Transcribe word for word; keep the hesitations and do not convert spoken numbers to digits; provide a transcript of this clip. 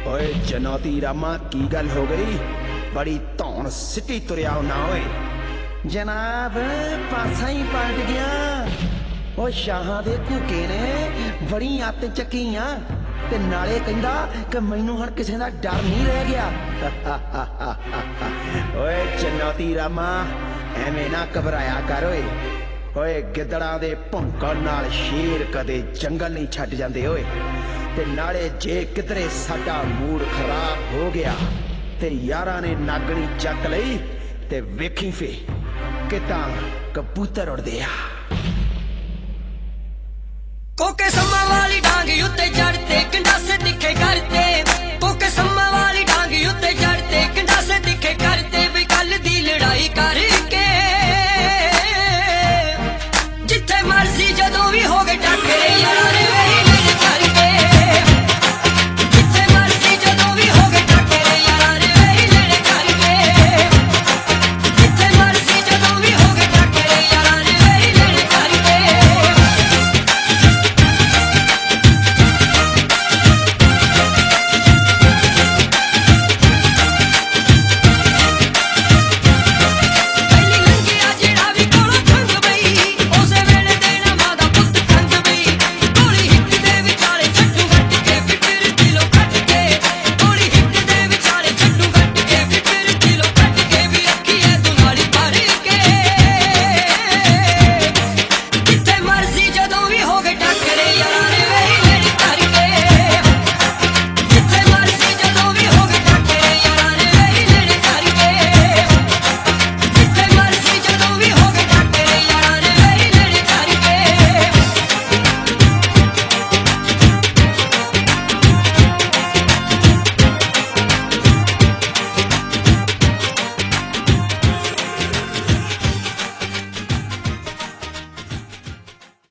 ओए चुनौती रामा की गल हो गई? बड़ी धौन सिटी तुरया ना ओए। जनाब पासा ही पलट गया। ओ शाहां दे घूके ने बड़ी आत चकीयां ते नाले कहंदा कि मैनू हुण किसे दा डर नहीं रह गया। ओए चुनौती रामा एवें ना घबराया कर ओए। ओए गिदड़ां दे भौंकण नाल शेर कदे जंगल नहीं छड्ड जांदे ओए। ते नाले जे किधरे साडा मूड खराब हो गया ते यारां ने नागणी चक लई ते वेखी फे कितां कबूतर उड़दे आ।